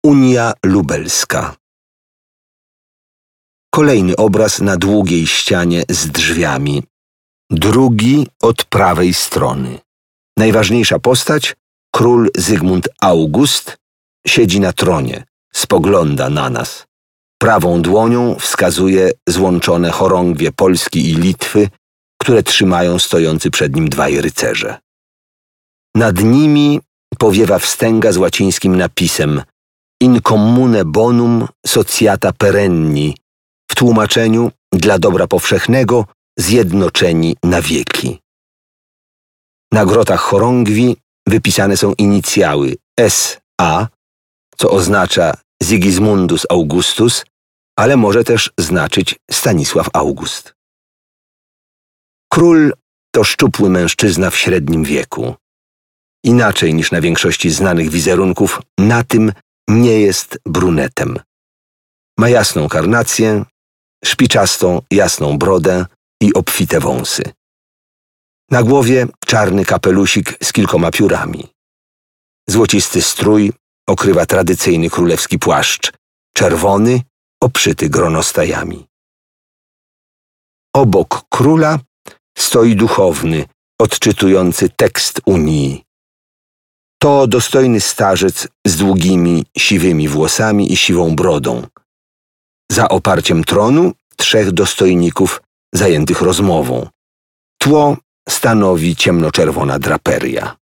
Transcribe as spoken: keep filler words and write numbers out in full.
Unia Lubelska. Kolejny obraz na długiej ścianie z drzwiami. Drugi od prawej strony. Najważniejsza postać, król Zygmunt August, siedzi na tronie, spogląda na nas. Prawą dłonią wskazuje złączone chorągwie Polski i Litwy, które trzymają stojący przed nim dwaj rycerze. Nad nimi powiewa wstęga z łacińskim napisem In commune bonum sociata perenni, w tłumaczeniu dla dobra powszechnego zjednoczeni na wieki. Na grotach chorągwi wypisane są inicjały S A, co oznacza Sigismundus Augustus, ale może też znaczyć Stanisław August. Król to szczupły mężczyzna w średnim wieku. Inaczej niż na większości znanych wizerunków, na tym nie jest brunetem. Ma jasną karnację, szpiczastą, jasną brodę i obfite wąsy. Na głowie czarny kapelusik z kilkoma piórami. Złocisty strój okrywa tradycyjny królewski płaszcz, czerwony, obszyty gronostajami. Obok króla stoi duchowny, odczytujący tekst Unii. To dostojny starzec z długimi, siwymi włosami i siwą brodą. Za oparciem tronu trzech dostojników zajętych rozmową. Tło stanowi ciemnoczerwona draperia.